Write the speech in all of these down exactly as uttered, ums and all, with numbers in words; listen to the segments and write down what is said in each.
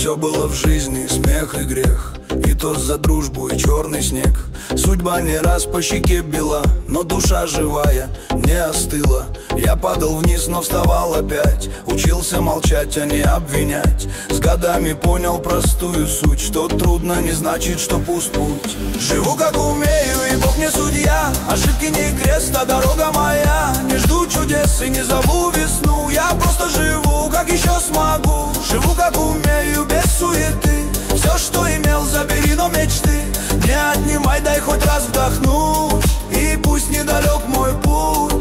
Все было в жизни, смех и грех, и тост за дружбу, и черный снег. Судьба не раз по щеке била, но душа живая не остыла. Я падал вниз, но вставал опять, учился молчать, а не обвинять. С годами понял простую суть, что трудно не значит, что пуст путь. Живу как умею, и Бог не судья, ошибки не крест, а дорога моя. Не жду чудес и не зову весну, я просто живу, как еще смогу. Живу как умею, без суеты, все, что имел, забери, но мечты не отнимай, дай хоть раз вдохнуть, и пусть недалек мой путь.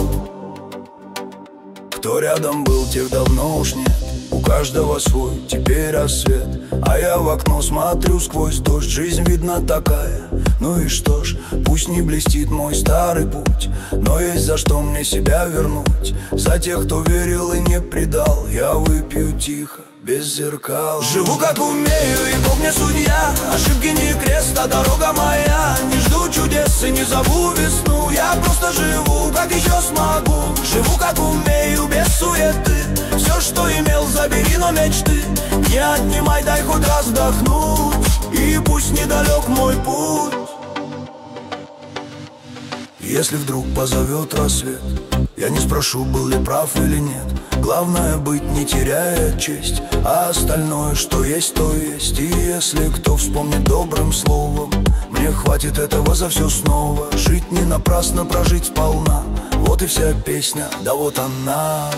Кто рядом был, тех давно уж нет, у каждого свой теперь рассвет. А я в окно смотрю сквозь дождь, жизнь видна такая. Ну и что ж, пусть не блестит мой старый путь, но есть за что мне себя вернуть. За тех, кто верил и не предал, я выпью тихо, без зеркал. Живу как умею, и Бог не судья, ошибки не крест, а дорога моя. Не жду чудес и не зову весну, я просто живу, как еще смогу. Живу как умею, без суеты, все, что имел, забери, но мечты не отнимай, дай хоть раз вдохнуть, и пусть недалек мой путь. Если вдруг позовет рассвет, я не спрошу, был ли прав или нет. Главное быть, не теряя честь, а остальное, что есть, то есть. И если кто вспомнит добрым словом, мне хватит этого за все снова. Жить не напрасно, прожить сполна, вот и вся песня, да вот она.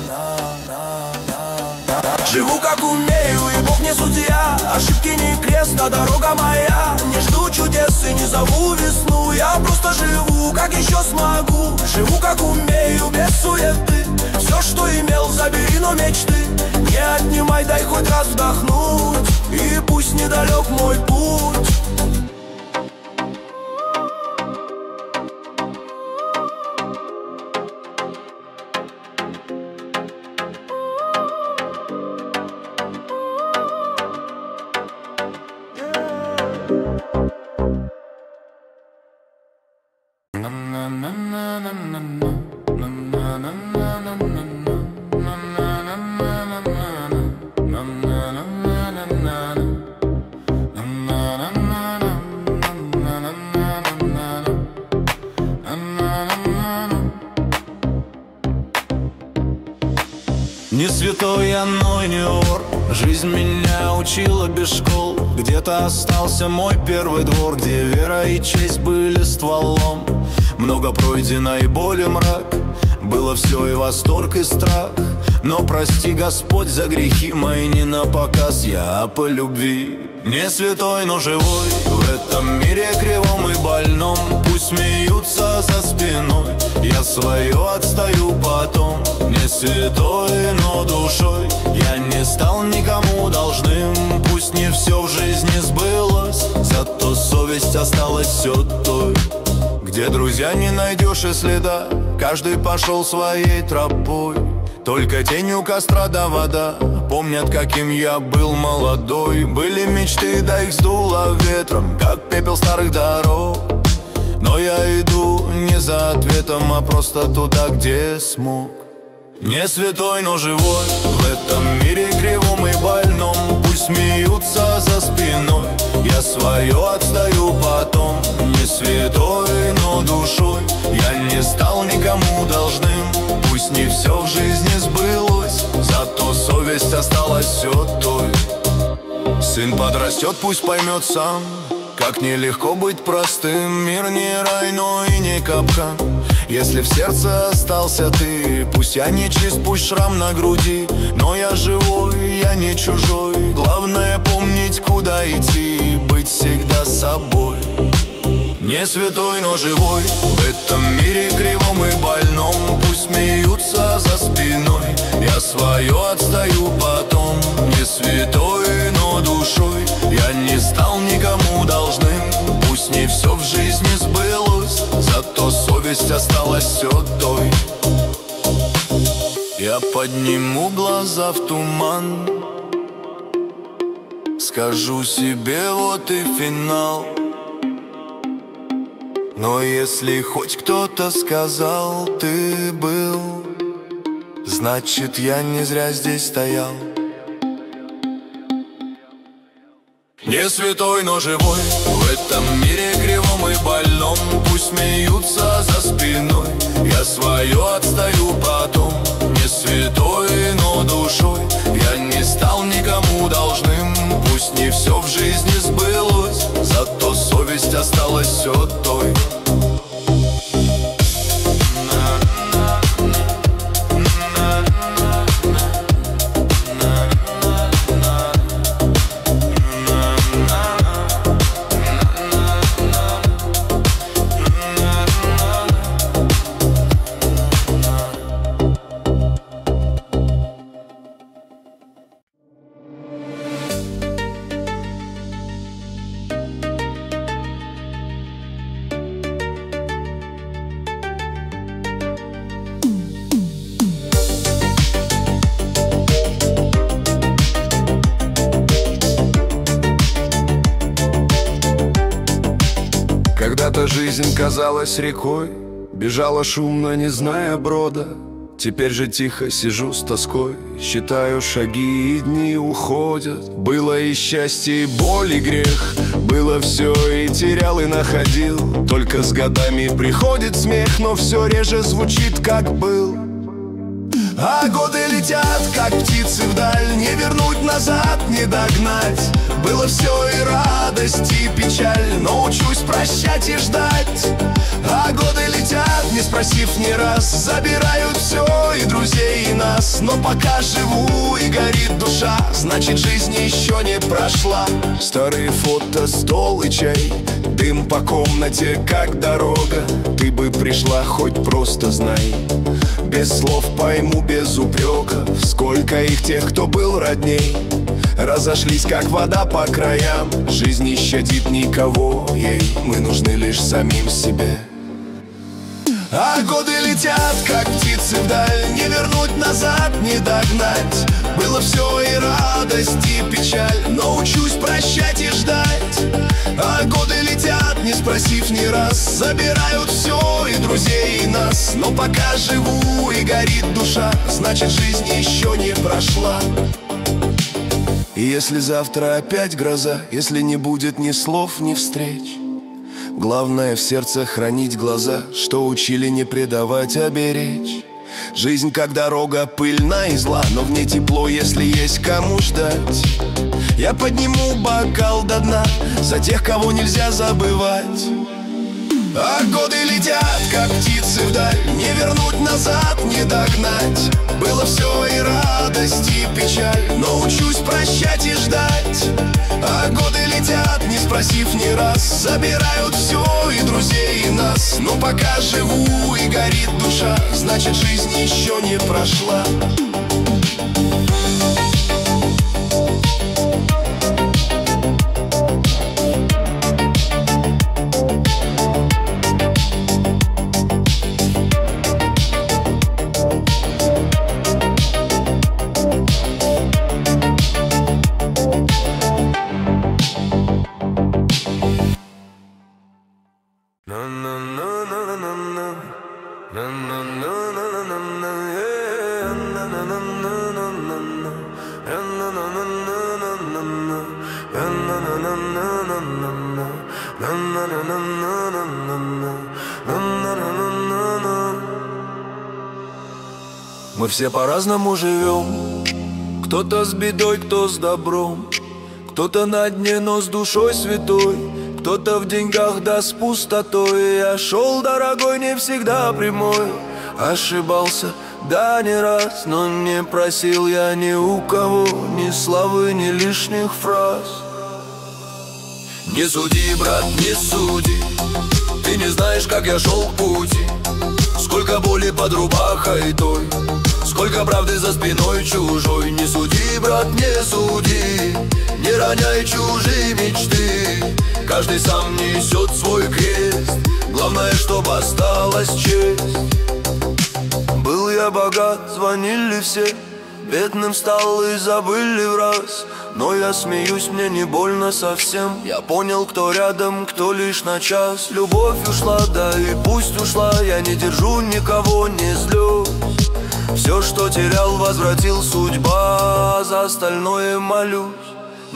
Живу как умею, и Бог не судья, ошибки не крест, а дорога моя. Не жду чудес и не зову весну, я просто живу, как еще смогу. Живу как умею, без суеты, все, что имел, забери, но мечты не отнимай, дай хоть раз вдохнуть, и пусть недалек мой путь. Не святой я, но и не вор, жизнь меня учила без школ. Где-то остался мой первый двор, где вера и честь были стволом. Много пройдено и боль, и мрак, было все и восторг, и страх. Но прости, Господь, за грехи мои не на показ, я по любви. Не святой, но живой в этом мире кривом и больном. Пусть смеются за спиной, я свое отстаю потом. Не святой, но душой я не стал никому должным. Пусть не все в жизни сбылось, зато совесть осталась все той. Где друзья не найдешь и следа, каждый пошел своей тропой. Только тень у костра да вода помнят, каким я был молодой. Были мечты, да их сдуло ветром, как пепел старых дорог. Но я иду не за ответом, а просто туда, где смог. Не святой, но живой в этом мире кривом и больном. Пусть смеются за спиной, я свое отстаю потом. Не святой, но душой я не стал никому должным. Пусть не все в жизни сбылось, зато совесть осталась все той. Сын подрастет, пусть поймет сам, как нелегко быть простым. Мир не рай, но и не капкан. Если в сердце остался ты, пусть я не чист, пусть шрам на груди, но я живой, я не чужой. Главное помнить, куда идти, быть всегда собой. Не святой, но живой в этом мире кривом и больном. Пусть смеются за спиной, я свое отстаю потом. Не святой, но душой я не стал никому должным. Пусть не все в жизни сбылось, зато совесть осталась все той. Я подниму глаза в туман, скажу себе, вот и финал. Но если хоть кто-то сказал, ты был, значит, я не зря здесь стоял. Не святой, но живой в этом мире кривом и больном. Пусть смеются за спиной, я свое отстаю потом. Не святой, но душой я не стал никому должным. Пусть не все в жизни сбылось, зато совесть осталась все той. Когда-то жизнь казалась рекой, бежала шумно, не зная брода. Теперь же тихо сижу с тоской, считаю шаги, и дни уходят. Было и счастье, и боль, и грех, было все, и терял, и находил. Только с годами приходит смех, но все реже звучит, как был. А годы летят, как птицы вдаль, не вернуть назад, не догнать. Было все и радость, и печаль, но учусь прощать и ждать. А годы летят, не спросив ни раз, забирают все, и друзей, и нас. Но пока живу и горит душа, значит жизнь еще не прошла. Старые фото, стол и чай, дым по комнате, как дорога. Ты бы пришла, хоть просто знай. Без слов пойму, без упреков, сколько их тех, кто был родней. Разошлись, как вода по краям, жизнь не щадит никого ей, мы нужны лишь самим себе. А годы летят, как птицы вдаль, не вернуть назад, не догнать. Было все и радость, и печаль, но учусь прощать и ждать. А годы летят, не спросив ни раз, забирают все, и друзей, и нас. Но пока живу и горит душа, значит жизнь еще не прошла. И если завтра опять гроза, если не будет ни слов, ни встреч, главное в сердце хранить глаза, что учили не предавать, а беречь. Жизнь как дорога пыльна и зла, но в ней тепло, если есть кому ждать. Я подниму бокал до дна за тех, кого нельзя забывать. А годы летят, как птицы вдаль, не вернуть назад, не догнать. Было все и радость, и печаль, но учусь прощать и ждать. А годы летят, не спросив ни раз, забирают все, и друзей, и нас. Но пока живу и горит душа, значит жизнь еще не прошла. Мы все по-разному живем, кто-то с бедой, кто с добром, кто-то на дне, но с душой святой, кто-то в деньгах, да с пустотой. Я шел дорогой, не всегда прямой, ошибался, да не раз, но не просил я ни у кого ни славы, ни лишних фраз. Не суди, брат, не суди, ты не знаешь, как я шел к пути. Сколько боли под рубахой той, сколько правды за спиной чужой. Не суди, брат, не суди, не роняй чужие мечты. Каждый сам несет свой крест, главное, чтоб осталась честь. Был я богат, звонили все, бедным стал и забыли в раз. Но я смеюсь, мне не больно совсем. Я понял, кто рядом, кто лишь на час. Любовь ушла, да и пусть ушла, я не держу никого, не злюсь. Все, что терял, возвратил судьба, за остальное молюсь.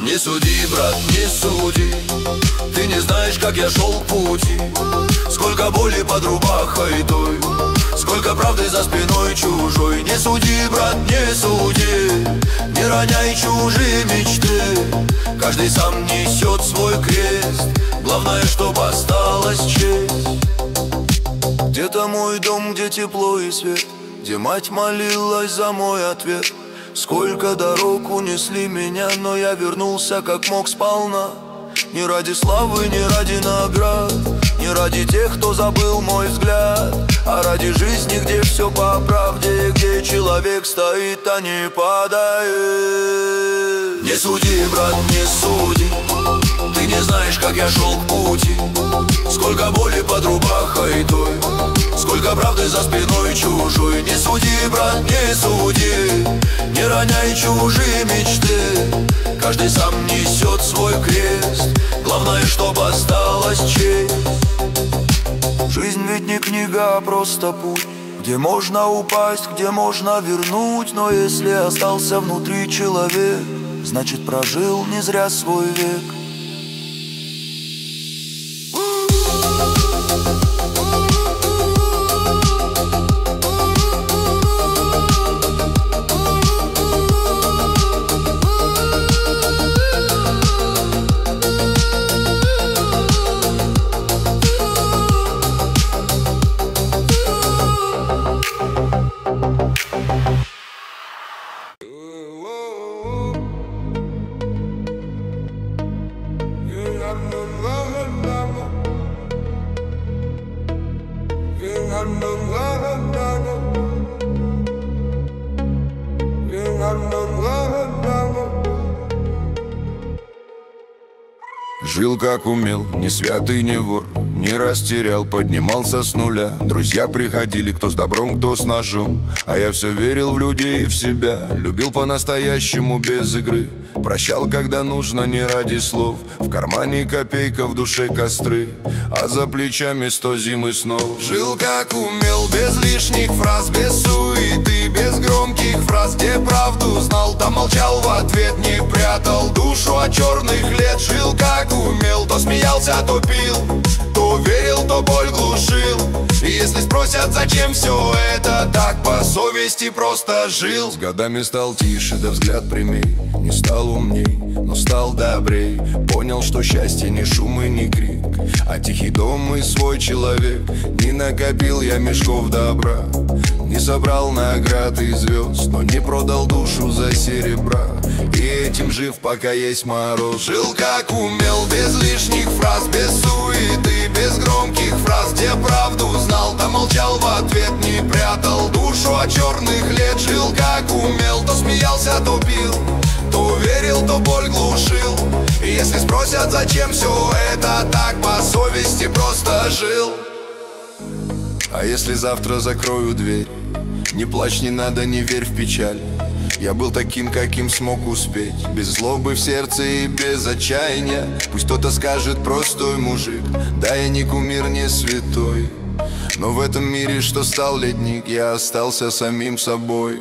Не суди, брат, не суди, ты не знаешь, как я шел к пути. Сколько боли под рубахой той, сколько правды за спиной чужой. Не суди, брат, не суди, не роняй чужие мечты. Каждый сам несет свой крест, главное, чтоб осталась честь. Где-то мой дом, где тепло и свет, где мать молилась за мой ответ. Сколько дорог унесли меня, но я вернулся как мог сполна. Не ради славы, не ради наград, не ради тех, кто забыл мой взгляд, а ради жизни, где все по правде, где человек стоит, а не падает. Не суди, брат, не суди, ты не знаешь, как я шел к пути. Сколько боли под рубахой той, сколько правды за спиной чужой. Не суди, брат, не суди, не роняй чужие мечты. Каждый сам несет свой крест, главное, чтоб осталась честь. Жизнь ведь не книга, а просто путь, где можно упасть, где можно вернуть. Но если остался внутри человек, значит, прожил не зря свой век. Жил как умел, не святый, не вор, не растерял, поднимался с нуля. Друзья приходили, кто с добром, кто с ножом, а я все верил в людей и в себя. Любил по-настоящему без игры, прощал, когда нужно, не ради слов. В кармане копейка, в душе костры, а за плечами сто зим и снов. Жил как умел, без лишних фраз, без суеты, без громких фраз. Где правду знал, там молчал в ответ, не прятал душу от черных лет. Жил как умел, то смеялся, то пил, то верил, то боль глушил. И если спросят, зачем все это, так по совести просто жил. С годами стал тише, да взгляд прямей, не стал умней, но стал добрей. Понял, что счастье не шум и не крик, а тихий дом и свой человек. Не накопил я мешков добра, не собрал наград и звезд, но не продал душу за серебра. И этим жив, пока есть мороз. Жил как умел, без лишних фраз, без суеты, без громких фраз. Где правду знал, да молчал в ответ, не прятал душу от черных лет. Жил как умел, то смеялся, то пил, то верил, то боль глушил. И если спросят, зачем все это, так по совести просто жил. А если завтра закрою дверь, не плачь, не надо, не верь в печаль. Я был таким, каким смог успеть, без злобы в сердце и без отчаяния. Пусть кто-то скажет, простой мужик, да я не кумир, не святой, но в этом мире, что стал ледник, я остался самим собой.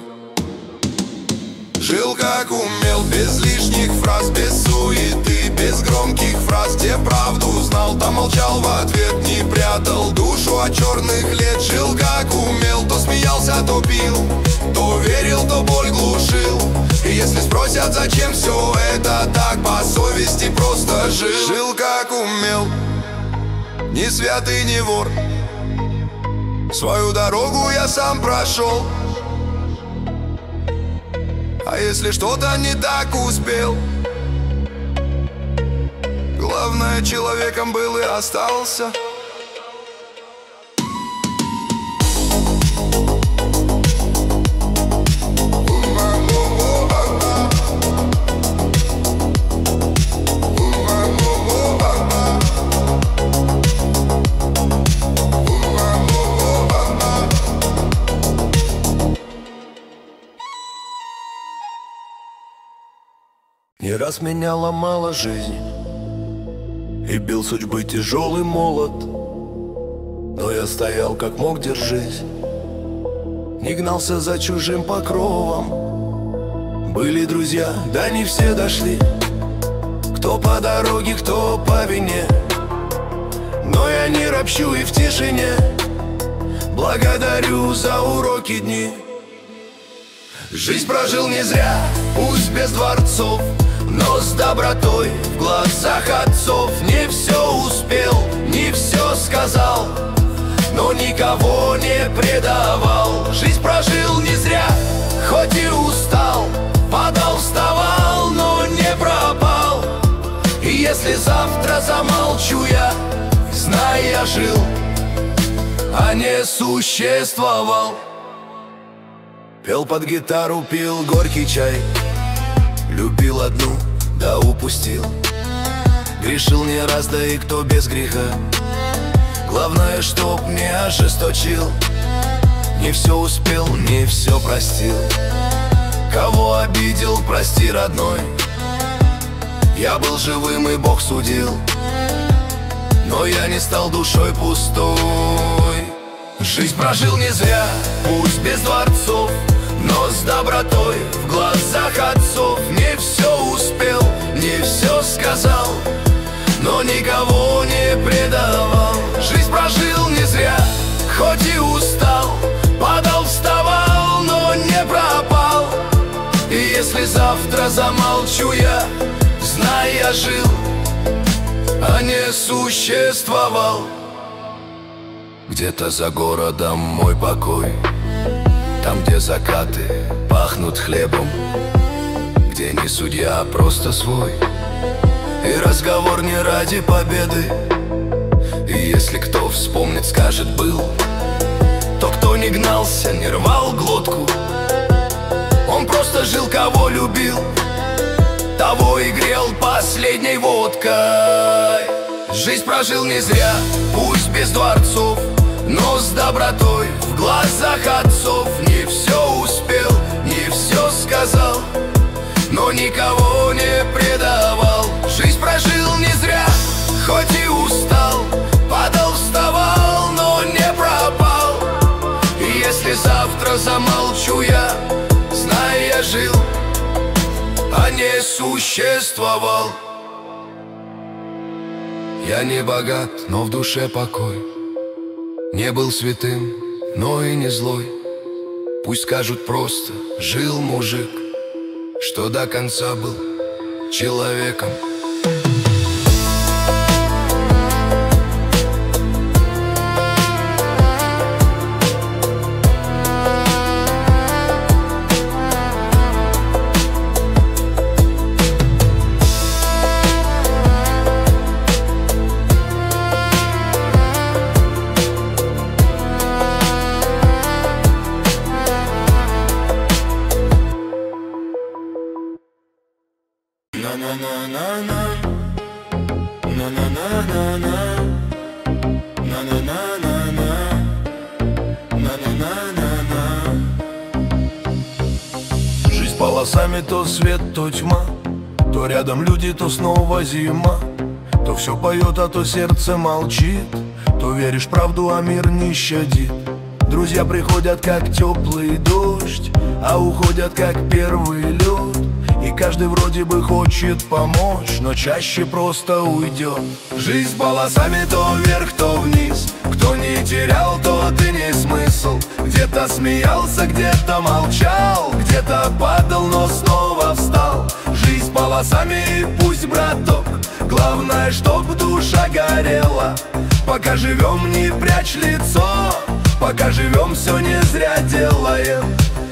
Жил как умел, без лишних фраз, без суеты, без громких фраз. Где правду знал, там молчал в ответ, не прятал душу от черных лет. Жил как умел, то смеялся, то пил, то верил, то боль глушил. И если спросят, зачем все это, так по совести просто жил. Жил как умел, не святый, не вор, свою дорогу я сам прошел. А если что-то не так успел, главное, человеком был и остался. Не раз меня ломала жизнь, и бил судьбы тяжелый молот, но я стоял как мог, держись, не гнался за чужим покровом. Были друзья, да не все дошли, кто по дороге, кто по вине. Но я не ропщу и в тишине благодарю за уроки дни. Жизнь прожил не зря, пусть без дворцов, но с добротой в глазах отцов. Не все успел, не все сказал, но никого не предавал. Жизнь прожил не зря, хоть и устал, падал, вставал, но не пропал. И если завтра замолчу я, знай, я жил, а не существовал. Пел под гитару, пил горький чай, любил одну, да упустил. Грешил не раз, да и кто без греха. Главное, чтоб не ожесточил. Не все успел, не все простил. Кого обидел, прости, родной. Я был живым, и Бог судил, но я не стал душой пустой. Жизнь прожил не зря, пусть без дворцов, но с добротой в глазах отцов. Не все успел, не все сказал, но никого не предавал. Жизнь прожил не зря, хоть и устал, падал, вставал, но не пропал. И если завтра замолчу я, знай, я жил, а не существовал. Где-то за городом мой покой, там, где закаты пахнут хлебом, где не судья, а просто свой, и разговор не ради победы. И если кто вспомнит, скажет был, то кто не гнался, не рвал глотку, он просто жил, кого любил, того и грел последней водкой. Жизнь прожил не зря, пусть без дворцов, но с добротой в глазах отцов. Не все успел, не все сказал, но никого не предавал. Жизнь прожил не зря, хоть и устал, падал, вставал, но не пропал. И если завтра замолчу я, знай, я жил, а не существовал. Я не богат, но в душе покой. Не был святым, но и не злой. Пусть скажут просто: жил мужик, что до конца был человеком. Жизнь полосами, то свет, то тьма, то рядом люди, то снова зима. То все поет, а то сердце молчит, то веришь в правду, а мир не щадит. Друзья приходят, как теплый дождь, а уходят, как первый лед. И каждый вроде бы хочет помочь, но чаще просто уйдет. Жизнь полосами, то вверх, то вниз. Кто не терял, тот и не смысл. Где-то смеялся, где-то молчал, где-то падал, но снова встал. Жизнь полосами, пусть, браток, главное, чтоб душа горела. Пока живем, не прячь лицо, пока живем, все не зря делаем.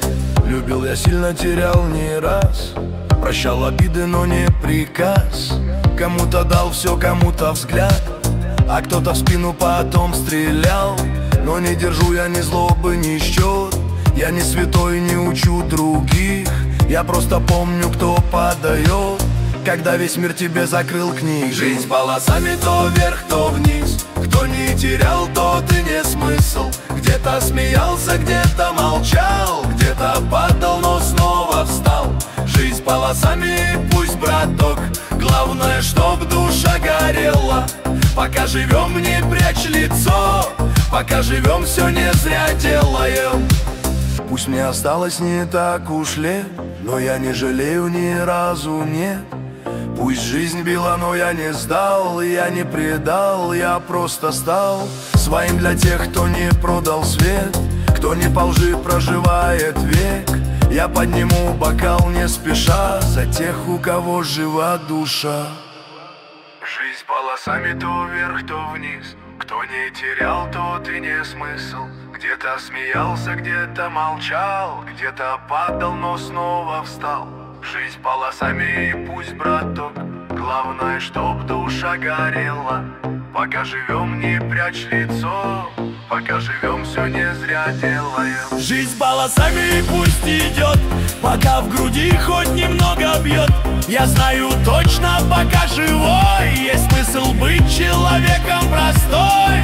Любил я сильно, терял не раз, прощал обиды, но не приказ. Кому-то дал все, кому-то взгляд, а кто-то в спину потом стрелял. Но не держу я ни злобы, ни счет. Я не святой, не учу других. Я просто помню, кто подает, когда весь мир тебе закрыл книг. Жизнь полосами, то вверх, то вниз. Кто не терял, тот и не смысл. Где-то смеялся, где-то молчал, где-то падал, но снова встал. Жизнь полосами, пусть, браток, главное, чтоб душа горела. Пока живем, не прячь лицо, пока живем, все не зря делаем. Пусть мне осталось не так уж лет, но я не жалею ни разу, нет. Пусть жизнь била, но я не сдал, я не предал, я просто стал своим для тех, кто не продал свет, кто не по лжи проживает век. Я подниму бокал не спеша за тех, у кого жива душа. Жизнь полосами то вверх, то вниз. Кто не терял, тот и не смысл. Где-то смеялся, где-то молчал, где-то падал, но снова встал. Жизнь полосами и пусть, браток, главное, чтоб душа горела. Пока живем, не прячь лицо, пока живем, все не зря делаем. Жизнь полосами и пусть идет, пока в груди хоть немного бьет. Я знаю точно, пока живой, есть смысл быть человеком простой.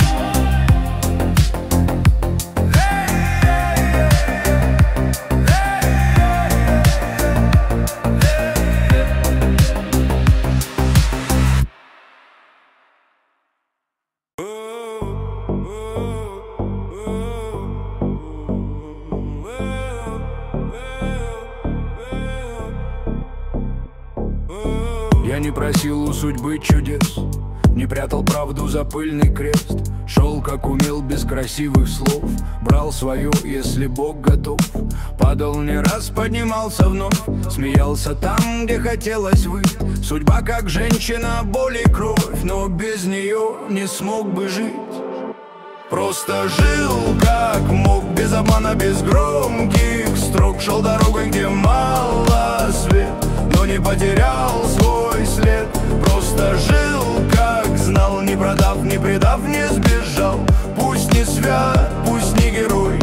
Я не просил у судьбы чудес, не прятал правду за пыльный крест. Шел как умел без красивых слов, брал свое, если Бог готов. Падал не раз, поднимался вновь, смеялся там, где хотелось выть. Судьба как женщина, боль и кровь, но без нее не смог бы жить. Просто жил как мог, без обмана, без громких строк. Шел дорогой, где мало свет, но не потерял свой след. Просто жил как знал, не продав, не предав, не сбежал. Пусть не свят, пусть не герой,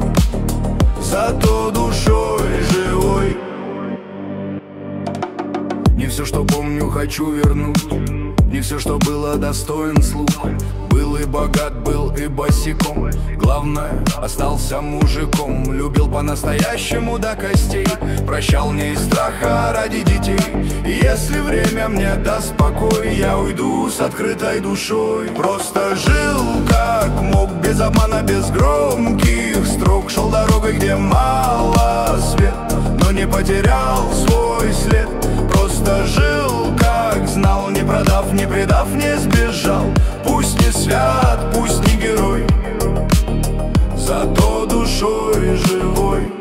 зато душой живой. Не все, что помню, хочу вернуть, не все, что было, достоин слух. Был и богат, был и босиком, главное, остался мужиком. Любил по-настоящему до костей, прощал не из страха, а ради детей. И если время мне даст покой, я уйду с открытой душой. Просто жил как мог, без обмана, без громких строк. Шел дорогой, где мало свет, но не потерял свой след. Просто жил как знал, не продав, не предав, не сбежал. Пусть не свят, пусть не герой, зато душой живой.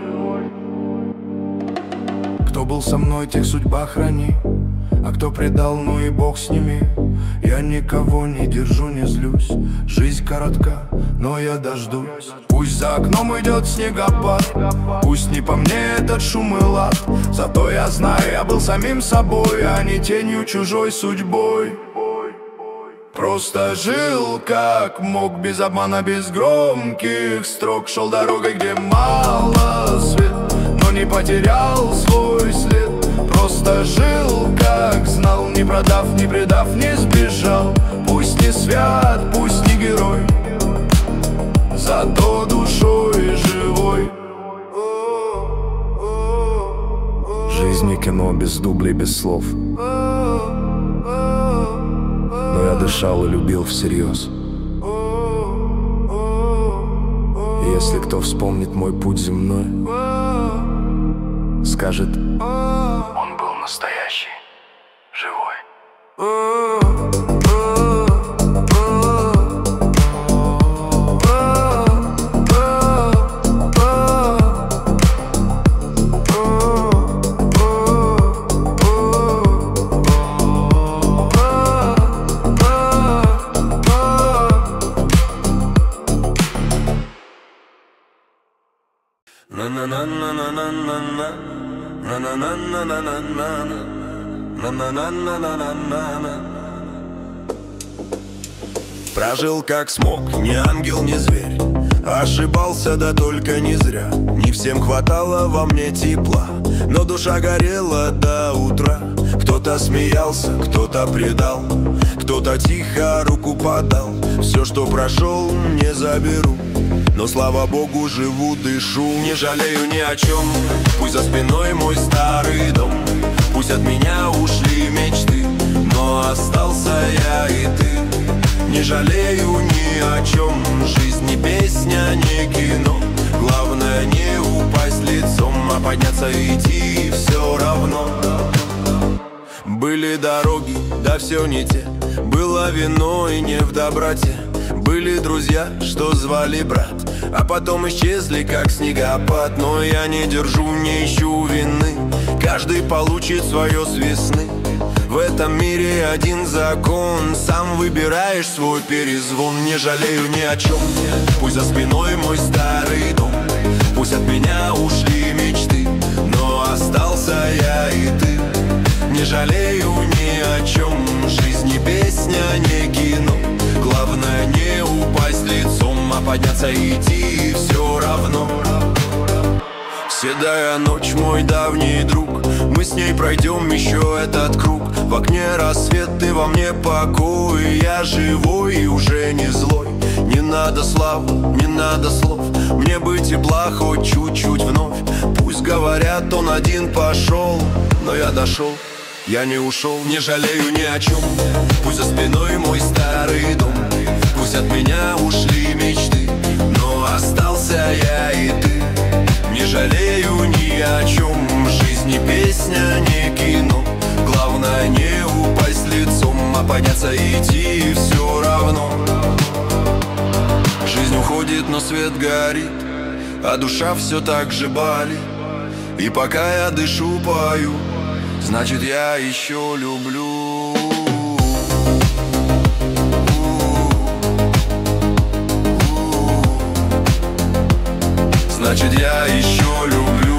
Кто был со мной, тех судьба храни, а кто предал, ну и Бог с ними. Я никого не держу, не злюсь, жизнь коротка, но я дождусь. Пусть за окном идет снегопад, пусть не по мне этот шум и лад. Зато я знаю, я был самим собой, а не тенью чужой судьбой. Просто жил как мог, без обмана, без громких строк. Шел дорогой, где мало свет, но не потерял свой след. Просто жил как знал, не продав, не предав, не сбежал. Пусть не свят, пусть не герой, зато душой живой. Жизнь не кино, без дублей, без слов, но я дышал и любил всерьез. И если кто вспомнит мой путь земной, скажет: он был настоящий, живой. Прожил как смог, не ангел, не зверь. Ошибался, да только не зря. Не всем хватало во мне тепла, но душа горела до утра. Кто-то смеялся, кто-то предал, кто-то тихо руку подал. Все, что прошел, не заберу, но слава Богу, живу, дышу. Не жалею ни о чем, пусть за спиной мой старый дом. Пусть от меня ушли мечты, но остался я и ты. Не жалею ни о чем, жизнь не песня, не кино. Главное не упасть лицом, а подняться и идти все равно. Были дороги, да все не те. Было вино и не в доброте. Были друзья, что звали брат, а потом исчезли, как снегопад. Но я не держу, не ищу вины. Каждый получит свое с весны. В этом мире один закон: сам выбираешь свой перезвон. Не жалею ни о чем, пусть за спиной мой старый дом, пусть от меня ушли мечты, но остался я и ты. Не жалею ни о чем, жизнь не песня, не кино. Главное не упасть лицом, а подняться и идти все равно. Седая ночь, мой давний друг, мы с ней пройдем еще этот круг. В окне рассвет, ты во мне покой. Я живой и уже не злой. Не надо славы, не надо слов, мне бы тепла хоть чуть-чуть вновь. Пусть говорят, он один пошел, но я дошел, я не ушел. Не жалею ни о чем, пусть за спиной мой старый дом, пусть от меня ушли мечты, но остался я и ты. Не жалею ни о чем, жизнь не песня, не кино. Главное не упасть лицом, а подняться и идти все равно. Жизнь уходит, но свет горит, а душа все так же болит. И пока я дышу, пою, значит я еще люблю. Значит я еще люблю.